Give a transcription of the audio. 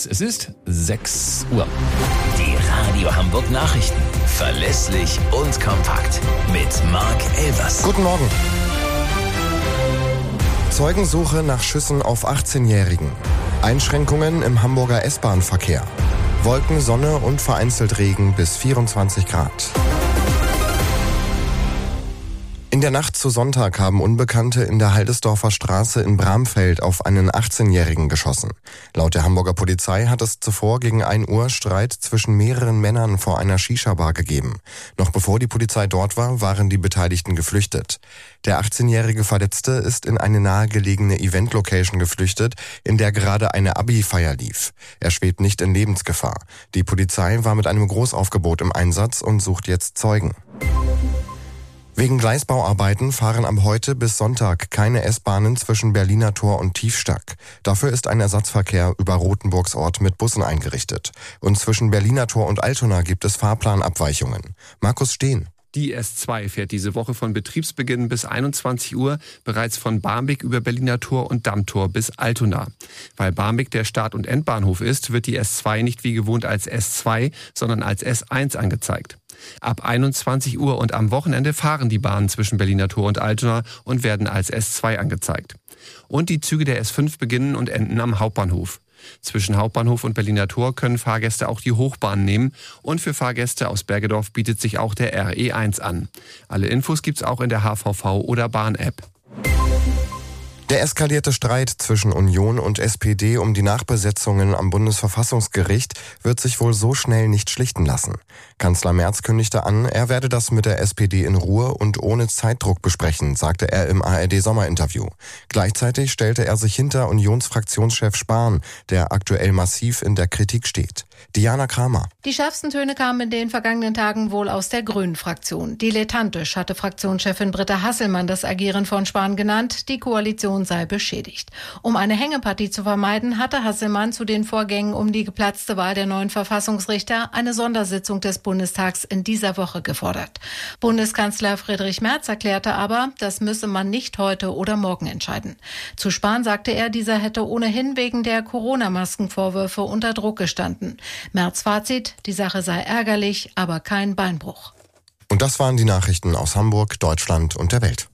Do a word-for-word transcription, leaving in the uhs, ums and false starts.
Neues. Es ist sechs Uhr. Die Radio Hamburg Nachrichten. Verlässlich und kompakt. Mit Marc Elvers. Guten Morgen. Zeugensuche nach Schüssen auf achtzehnjährigen. Einschränkungen im Hamburger S-Bahn-Verkehr. Wolken, Sonne und vereinzelt Regen bis vierundzwanzig Grad. In der Nacht zu Sonntag haben Unbekannte in der Haldesdorfer Straße in Bramfeld auf einen achtzehnjährigen geschossen. Laut der Hamburger Polizei hat es zuvor gegen ein Uhr Streit zwischen mehreren Männern vor einer Shisha-Bar gegeben. Noch bevor die Polizei dort war, waren die Beteiligten geflüchtet. Der achtzehnjährige Verletzte ist in eine nahegelegene Event-Location geflüchtet, in der gerade eine Abi-Feier lief. Er schwebt nicht in Lebensgefahr. Die Polizei war mit einem Großaufgebot im Einsatz und sucht jetzt Zeugen. Wegen Gleisbauarbeiten fahren ab heute bis Sonntag keine S-Bahnen zwischen Berliner Tor und Tiefstack. Dafür ist ein Ersatzverkehr über Rothenburgs Ort mit Bussen eingerichtet. Und zwischen Berliner Tor und Altona gibt es Fahrplanabweichungen. Markus Steen. Die S zwei fährt diese Woche von Betriebsbeginn bis einundzwanzig Uhr bereits von Barmbek über Berliner Tor und Dammtor bis Altona. Weil Barmbek der Start- und Endbahnhof ist, wird die S zwei nicht wie gewohnt als S zwei, sondern als S eins angezeigt. Ab einundzwanzig Uhr und am Wochenende fahren die Bahnen zwischen Berliner Tor und Altona und werden als S zwei angezeigt. Und die Züge der S fünf beginnen und enden am Hauptbahnhof. Zwischen Hauptbahnhof und Berliner Tor können Fahrgäste auch die Hochbahn nehmen und für Fahrgäste aus Bergedorf bietet sich auch der R E eins an. Alle Infos gibt's auch in der H V V oder Bahn-App. Der eskalierte Streit zwischen Union und S P D um die Nachbesetzungen am Bundesverfassungsgericht wird sich wohl so schnell nicht schlichten lassen. Kanzler Merz kündigte an, er werde das mit der S P D in Ruhe und ohne Zeitdruck besprechen, sagte er im A R D-Sommerinterview. Gleichzeitig stellte er sich hinter Unionsfraktionschef Spahn, der aktuell massiv in der Kritik steht. Diana Kramer. Die schärfsten Töne kamen in den vergangenen Tagen wohl aus der Grünen-Fraktion. Dilettantisch hatte Fraktionschefin Britta Hasselmann das Agieren von Spahn genannt. Die Koalition sei beschädigt. Um eine Hängepartie zu vermeiden, hatte Hasselmann zu den Vorgängen um die geplatzte Wahl der neuen Verfassungsrichter eine Sondersitzung des Bundestags in dieser Woche gefordert. Bundeskanzler Friedrich Merz erklärte aber, das müsse man nicht heute oder morgen entscheiden. Zu Spahn sagte er, dieser hätte ohnehin wegen der Corona-Maskenvorwürfe unter Druck gestanden. Merz Fazit, die Sache sei ärgerlich, aber kein Beinbruch. Und das waren die Nachrichten aus Hamburg, Deutschland und der Welt.